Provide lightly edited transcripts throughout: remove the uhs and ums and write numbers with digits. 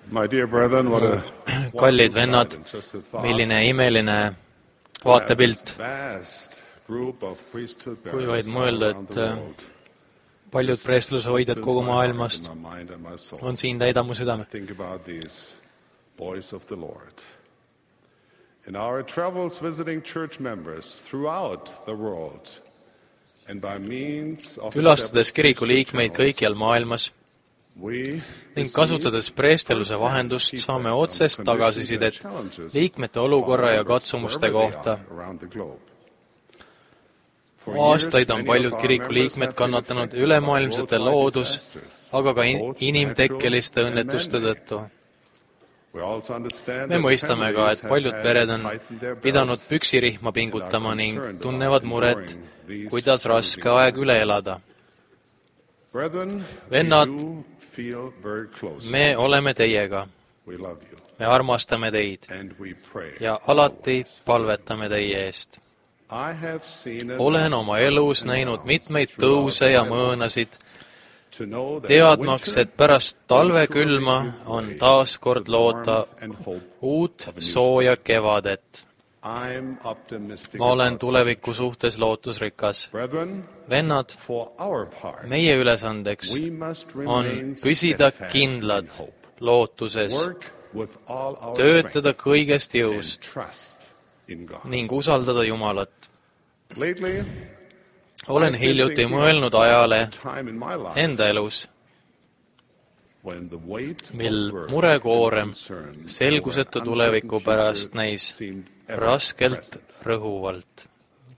My dear brethren, what a Kallid vennad, milline imeline vaatepilt, kui vaid mõelda, et paljud preestlushoidjad kogu maailmast on siin täida mu südame. In our travels visiting church members throughout the world and by means of külastades kiriku liikmeid kõikjal maailmas ning kasutades preesteluse vahendust saame otsest tagasisidet liikmete olukorra ja katsumuste kohta. Aastaid on paljud kiriku liikmed kannatanud ülemaailmsete loodus, aga ka inimtekkeliste õnnetuste tõttu. Me mõistame ka, et paljud pered on pidanud püksirihma pingutama ning tunnevad muret, kuidas raske aeg üle elada. Vennad, me oleme teiega. Me armastame teid ja alati palvetame teie eest. Olen oma elus näinud mitmeid tõuse ja mõõnasid, teadmaks, et pärast talvekülma on taas kord loota uut sooja kevadet. Ma olen tuleviku suhtes lootusrikas. Vennad, meie ülesandeks on püsida kindlad lootuses, töötada kõigest jõust ning usaldada Jumalat. Olen hiljuti mõelnud ajale enda elus, mil murekoorem selgusetu tuleviku pärast näis raskelt rõhuvalt.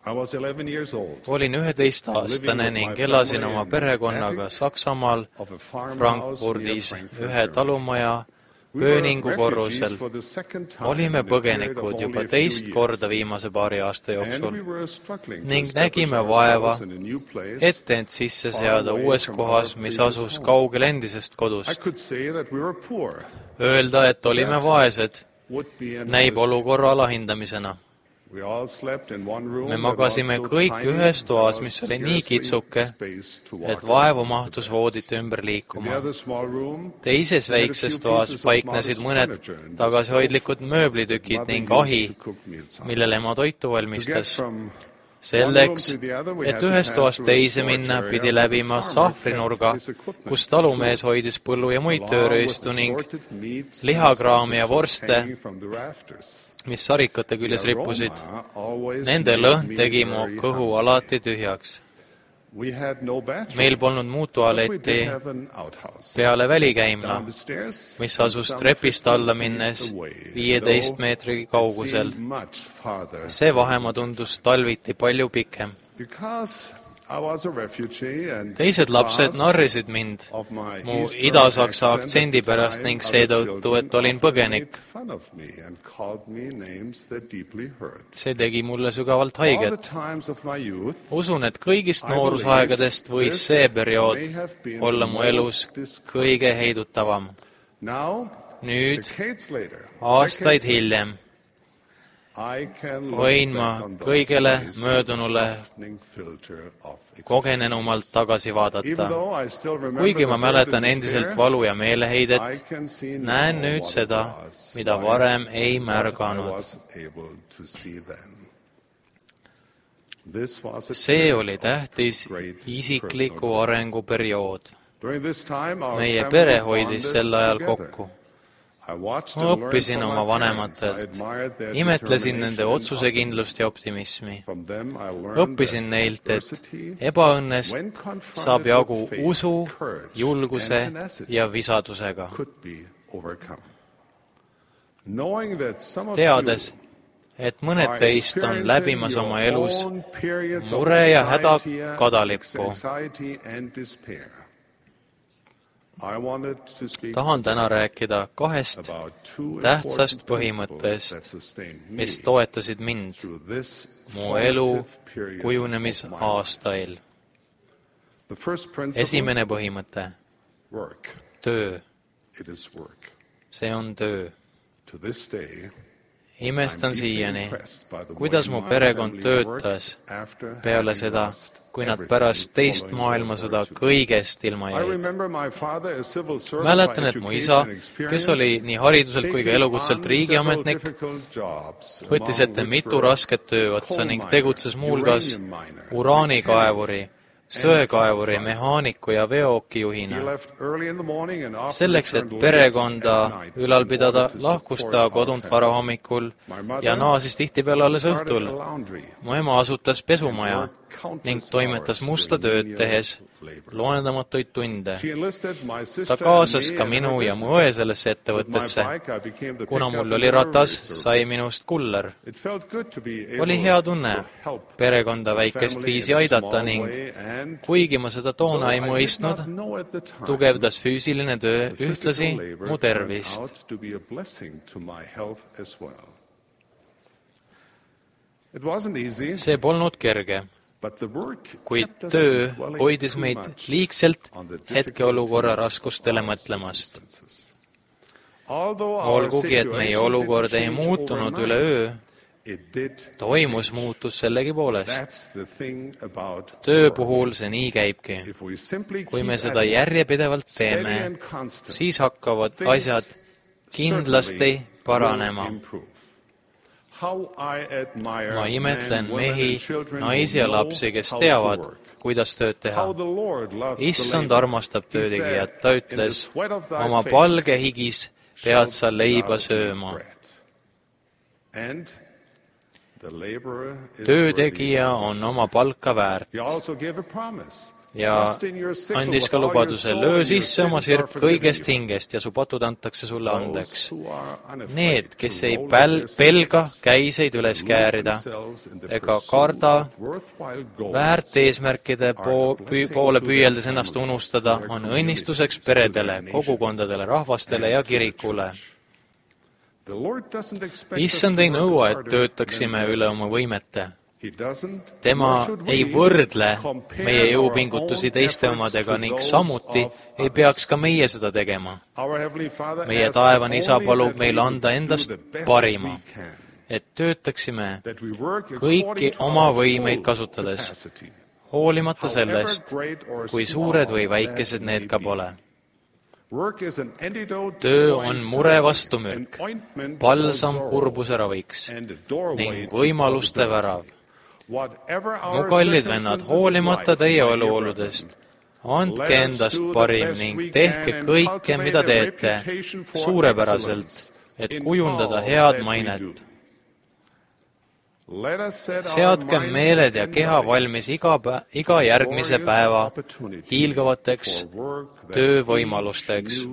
Olin 11-aastane ning elasin oma perekonnaga Saksamaal Frankfurdis ühe talumaja Pööningu korrusel. Olime põgenikud juba teist korda viimase paari aasta jooksul ning nägime vaeva, et end sisse seada uues kohas, mis asus kaugel endisest kodust. Öelda, et olime vaesed, näib olukorra alahindamisena. Me magasime kõik ühes toas, mis oli nii kitsuke, et vaevu mahtus voodite ümber liikuma. Teises väikses toas paiknesid mõned tagasihoidlikud mööblitükid ning ahi, millele ema toitu valmistas. Selleks, et ühest toast teise minna, pidi läbima sahvrinurga, kus talumees hoidis põllu ja muid töörööstu ning lihakraami ja vorste, mis sarikate küljes rippusid. Nende lõhn tegi mu kõhu alati tühjaks. Meil polnud muud tualetti peale välikäimla, mis asus trepist alla minnes 15 meetri kaugusel. See vahemaa tundus talviti palju pikem. Teised lapsed narrisid mind mu idasaksa aktsendi pärast ning seetõttu, et olin põgenik. See tegi mulle sügavalt haiget. Usun, et kõigist noorusaegadest võis see periood olla mu elus kõige heidutavam. Nüüd, aastaid hiljem, võin ma kõigele möödunule kogenenumalt tagasi vaadata. Kuigi ma mäletan endiselt valu ja meeleheidet, näen nüüd seda, mida varem ei märganud. See oli tähtis isikliku arengu periood. Meie pere hoidis sel ajal kokku. Õppisin oma vanematelt, imetlesin nende otsusekindlust ja optimismi. Õppisin neilt, et ebaõnnest saab jagu usu, julguse ja visadusega. Teades, et mõned teist on läbimas oma elus mure ja häda kadalippu, tahan täna rääkida kahest tähtsast põhimõttest, mis toetasid mind mu elu kujunemisaastail. Esimene põhimõte, töö. See on töö. Imestan siiani, kuidas mu perekond töötas peale seda, kui nad pärast teist maailmasõda kõigest ilma jäid. Mäletan, et mu isa, kes oli nii hariduselt kui ka elukutselt riigiametnik, võttis ette mitu rasket tööotsa ning tegutses muuhulgas uraanikaevuri, söekaevuri, mehaaniku ja veokijuhina. Selleks, et perekonda ülal pidada, lahkus ta kodunt varahommikul ja naasis tihtipeale alles õhtul. Mu ema asutas pesumaja ning toimetas musta tööd tehes loendamatuid tunde. Ta kaasas ka minu ja mu õe sellesse ettevõttesse. Kuna mul oli ratas, sai minust kuller. Oli hea tunne perekonda väikest viisi aidata ning kuigi ma seda toona ei mõistnud, tugevdas füüsiline töö ühtlasi mu tervist. See polnud kerge, kuid töö hoidis meid liigselt hetkeolukorra raskustele mõtlemast. Olgugi, et meie olukord ei muutunud üleöö, toimus muutus sellegi poolest. Töö puhul see nii käibki. Kui me seda järjepidevalt teeme, siis hakkavad asjad kindlasti paranema. Ma imetlen mehi, naisi ja lapsi, kes teavad, kuidas tööd teha. Issand armastab töötegijat, ta ütles, oma palge higis pead sa leiba sööma. Töötegija on oma palka väärt. Ja andis ka lubaduse, löö sisse oma sirp kõigest hingest ja su patud antakse sulle andeks. Need, kes ei pelga käiseid üles käärida ega karda väärt eesmärkide poole püüeldes ennast unustada, on õnnistuseks peredele, kogukondadele, rahvastele ja kirikule. Issand ei nõua, et töötaksime üle oma võimete. Tema ei võrdle meie jõupingutusi teiste omadega ning samuti ei peaks ka meie seda tegema. Meie taevane isa palub meil anda endast parima, et töötaksime kõiki oma võimeid kasutades, hoolimata sellest, kui suured või väikesed need ka pole. Töö on mure vastumürk, balsam kurbuse raviks ning võimaluste värav. Mu kallid vennad, hoolimata teie eluoludest, andke endast parim ning tehke kõike, mida teete, suurepäraselt, et kujundada head mainet. Seadke meeled ja keha valmis iga järgmise päeva hiilgavateks töövõimalusteks.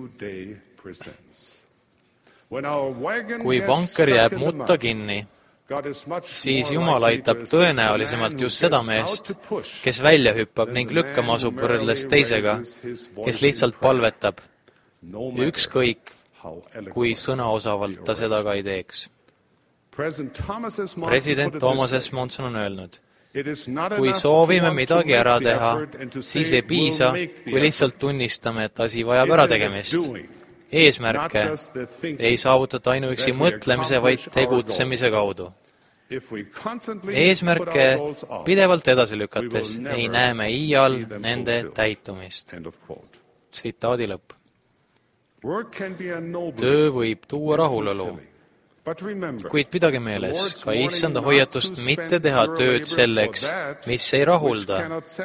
Kui vanker jääb mutta kinni, siis Jumal aitab tõenäolisemalt just seda meest, kes välja hüppab ning lükkama asub võrreldes teisega, kes lihtsalt palvetab. Ükskõik, kui sõnaosavalt ta seda ka ei teeks. President Thomas S. Monson on öelnud, kui soovime midagi ära teha, siis ei piisa, kui lihtsalt tunnistame, et asi vajab ärategemist. Eesmärke ei saavutata ainuüksi mõtlemise, vaid tegutsemise kaudu. Eesmärke pidevalt edasi lükates ei näe me iial nende täitumist. Tsitaadi lõpp. Töö võib tuua rahulolu, kuid pidage meeles ka issanda hoiatust mitte teha tööd selleks, mis ei rahulda.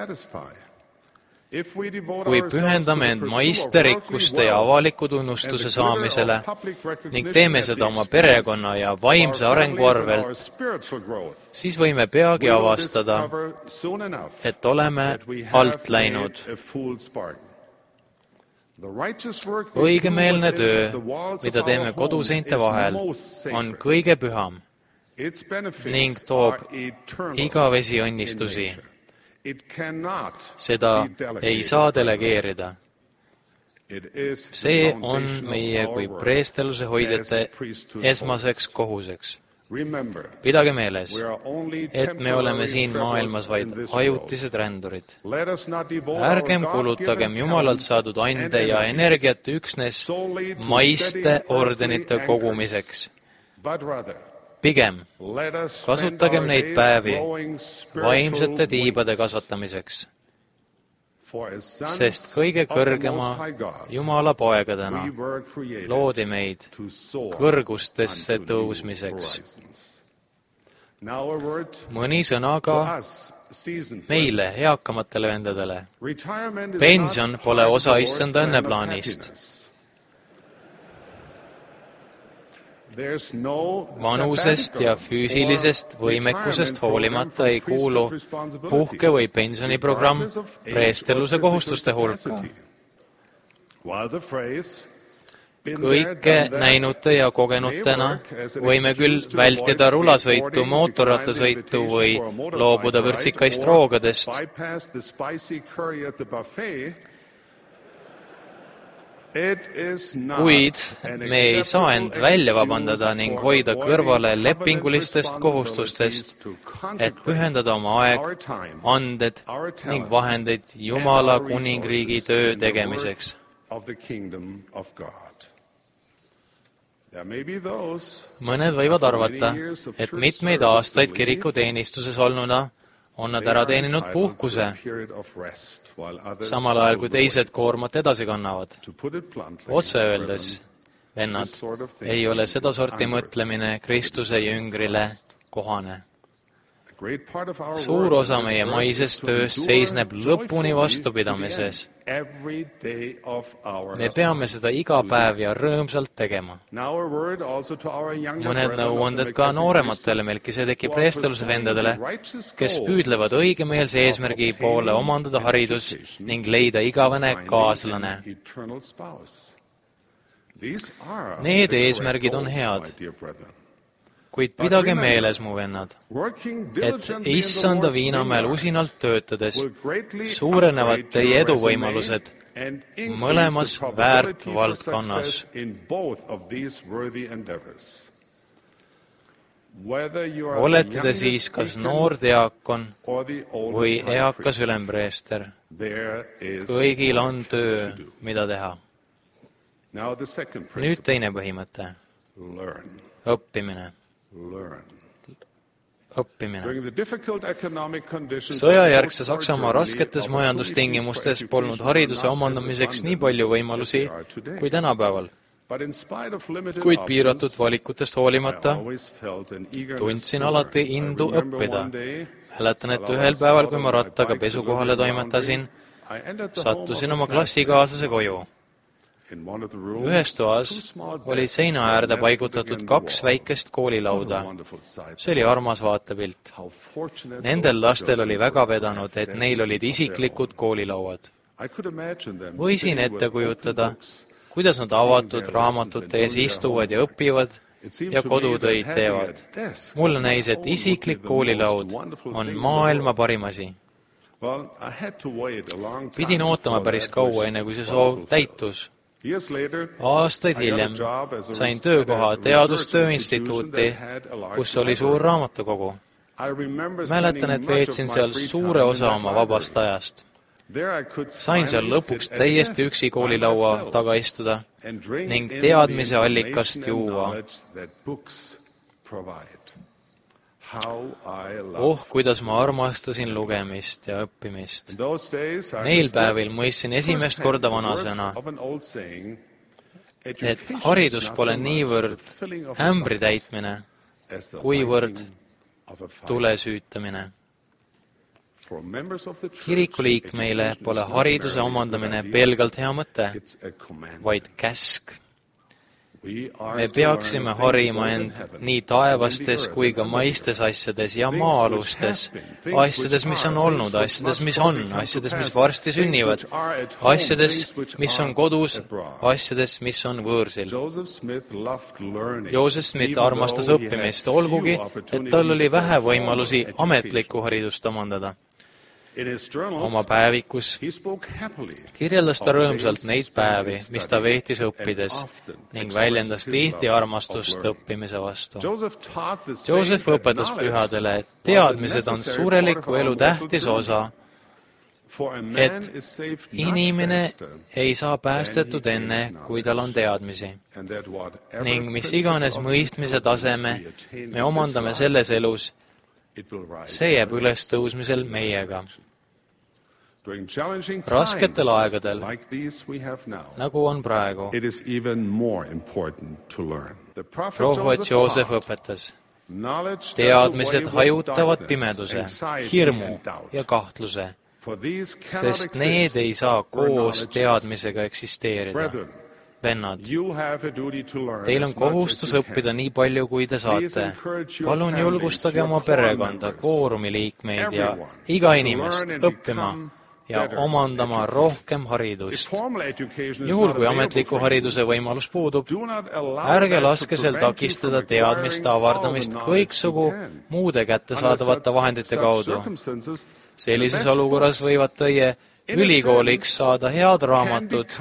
Kui pühendame end maisterikkuste ja avaliku tunnustuse saamisele ning teeme seda oma perekonna ja vaimse arengu arvelt, siis võime peagi avastada, et oleme alt läinud. Õigemeelne töö, mida teeme koduseinte vahel, on kõige püham ning toob igavesi õnnistusi. Seda ei saa delegeerida. See on meie kui preesteluse hoidjate esmaseks kohuseks. Pidage meeles, et me oleme siin maailmas vaid ajutised rändurid. Ärgem kulutagem Jumalalt saadud ande ja energiat üksnes maiste ordenite kogumiseks, Pigem kasutagem neid päevi vaimsete tiibade kasvatamiseks, sest kõige kõrgema Jumala poegadena loodi meid kõrgustesse tõusmiseks. Mõni sõna ka meile, eakamatele vendadele. Pension pole osa issanda õnneplaanist. Vanusest ja füüsilisest võimekusest hoolimata ei kuulu puhke- või pensioniprogramm preesterluse kohustuste hulka. Kõike näinute ja kogenutena võime küll vältida rulasõitu, mootorrattasõitu või loobuda vürtsikaist roogadest, kuid me ei saa end välja vabandada ning hoida kõrvale lepingulistest kohustustest, et pühendada oma aeg, anded ning vahendeid Jumala kuningriigi töö tegemiseks. Mõned võivad arvata, et mitmeid aastaid kirikuteenistuses olnuna on nad ära teeninud puhkuse, samal ajal kui teised koormat edasi kannavad. Otse öeldes, vennad, ei ole sedasorti mõtlemine Kristuse jüngrile kohane. Suur osa meie maisest tööst seisneb lõpuni vastupidamises. Me peame seda iga päev ja rõõmsalt tegema. Mõned nõuanded ka noorematele Melkisedeki preesteluse vendadele, kes püüdlevad õigemeelse eesmärgi poole omandada haridus ning leida igavene kaaslane. Need eesmärgid on head. Kuid pidage meeles, mu vennad, et issanda viinamäel usinalt töötades suurenevad teie eduvõimalused mõlemas väärt valdkonnas. Olete te siis kas noor diakon või eakas ülempreester, kõigil on töö, mida teha. Nüüd teine põhimõte. Õppimine. Sõjajärgse Saksamaa rasketes majandustingimustes polnud hariduse omandamiseks nii palju võimalusi kui tänapäeval. Kuid piiratud valikutest hoolimata tundsin alati indu õppida. Mäletan, et ühel päeval, kui ma rattaga pesukohale toimetasin, sattusin oma klassikaaslase koju. Ühes toas oli seina äärde paigutatud 2 väikest koolilauda. See oli armas vaatepilt. Nendel lastel oli väga vedanud, et neil olid isiklikud koolilauad. Võisin ette kujutada, kuidas nad avatud raamatute ees istuvad ja õpivad ja kodutöid teevad. Mulle näis, et isiklik koolilaud on maailma parim asi. Pidin ootama päris kaua, enne kui see soov täitus. Aastaid hiljem sain töökoha Teadustöö instituuti, kus oli suur raamatukogu. Mäletan, et veetsin seal suure osa oma vabast ajast. Sain seal lõpuks täiesti üksi koolilaua taga istuda ning teadmise allikast juua. Kuidas ma armastasin lugemist ja õppimist. Neil päevil mõistsin esimest korda vanasõna, et haridus pole niivõrd ämbri täitmine, kuivõrd tule süütamine. Kirikuliikmeile pole hariduse omandamine pelgalt hea mõte, vaid käsk. Me peaksime harima end nii taevastes kui ka maistes asjades ja maa-alustes, asjades, mis on olnud, asjades, mis on, asjades, mis varsti sünnivad, asjades, mis on kodus, asjades, mis on võõrsil. Joseph Smith armastas õppimist, olgugi, et tal oli vähe võimalusi ametlikku haridust omandada. Oma päevikus kirjeldas ta rõõmsalt neid päevi, mis ta veetis õppides ning väljendas tihti armastust õppimise vastu. Joseph õpetas pühadele, et teadmised on sureliku elu tähtis osa et inimene ei saa päästetud enne, kui tal on teadmisi. Ning mis iganes mõistmise taseme me omandame selles elus, see jääb üles tõusmisel meiega. Rasketel aegadel, nagu on praegu, prohvet Joosef õpetas, teadmised hajutavad pimeduse, hirmu ja kahtluse, sest need ei saa koos teadmisega eksisteerida. Vennad, teil on kohustus õppida nii palju, kui te saate. Palun julgustage oma perekonda, koorumi liikmeid ja iga inimest õppima ja omandama rohkem haridust. Juhul, kui ametliku hariduse võimalus puudub, ärge laske sel takistada teadmiste avardamist kõiksugu muude kättesaadavate vahendite kaudu. Sellises olukorras võivad teie ülikooliks saada head raamatud,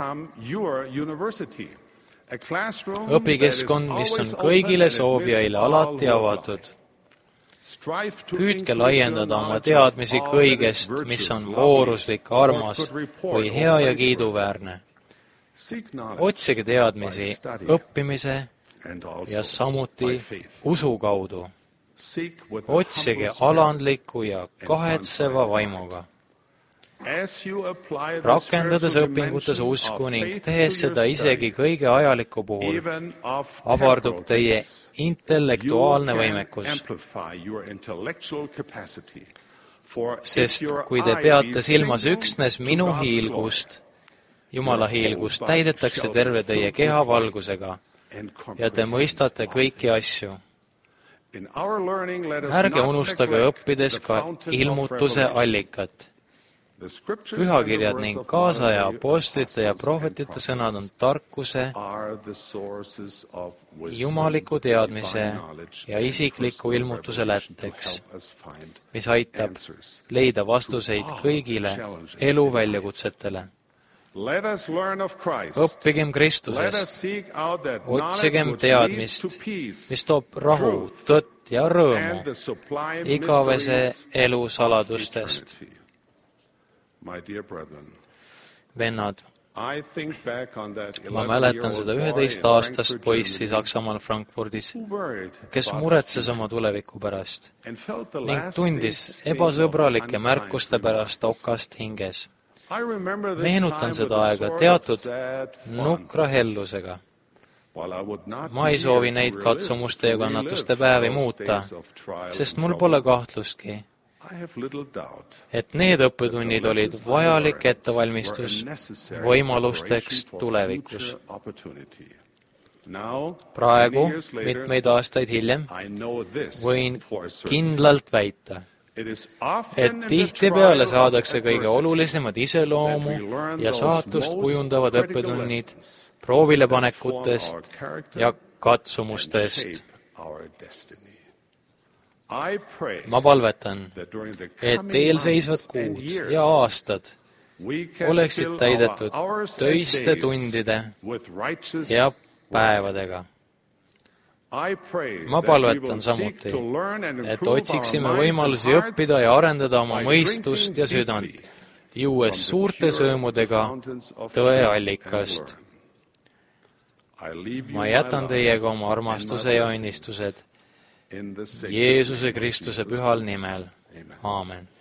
õpikeskkond, mis on kõigile soovijaile alati avatud. Püüdke laiendada oma teadmisi kõigest, mis on vooruslik, armas või hea ja kiiduväärne. Otsige teadmisi õppimise ja samuti usu kaudu. Otsige alandliku ja kahetseva vaimuga. Rakendades õpingutes usku ning tehes seda isegi kõige ajaliku puhul, avardub teie intellektuaalne võimekus. Sest kui te peate silmas üksnes minu hiilgust, Jumala hiilgust, täidetakse terve teie keha valgusega ja te mõistate kõiki asju. Ärge unustage õppides ka ilmutuse allikat. Pühakirjad ning kaasaja apostlite ja prohvetite sõnad on tarkuse, jumaliku teadmise ja isikliku ilmutuse lätteks, mis aitab leida vastuseid kõigile elu väljakutsetele. Õppigem Kristusest, otsigem teadmist, mis toob rahu, tõtt ja rõõmu igavese elu saladustest. Vennad, ma mäletan seda 11-aastast poissi Saksamaal Frankfurdis, kes muretses oma tuleviku pärast ning tundis ebasõbralike märkuste pärast okast hinges. Meenutan seda aega teatud nukra hellusega. Ma ei soovi neid katsumuste ja kannatuste päevi muuta, sest mul pole kahtlustki, et need õppetunnid olid vajalik ettevalmistus võimalusteks tulevikus. Praegu, mitmeid aastaid hiljem, võin kindlalt väita, et tihtipeale saadakse kõige olulisemad iseloomu ja saatust kujundavad õppetunnid proovilepanekutest ja katsumustest. Ma palvetan, et eelseisvad kuud ja aastad oleksid täidetud töiste tundide ja päevadega. Ma palvetan samuti, et otsiksime võimalusi õppida ja arendada oma mõistust ja südant, juues suurte sõõmudega tõe allikast. Ma jätan teiega oma armastuse ja õnnistused Jeesuse Kristuse pühal nimel. Aamen.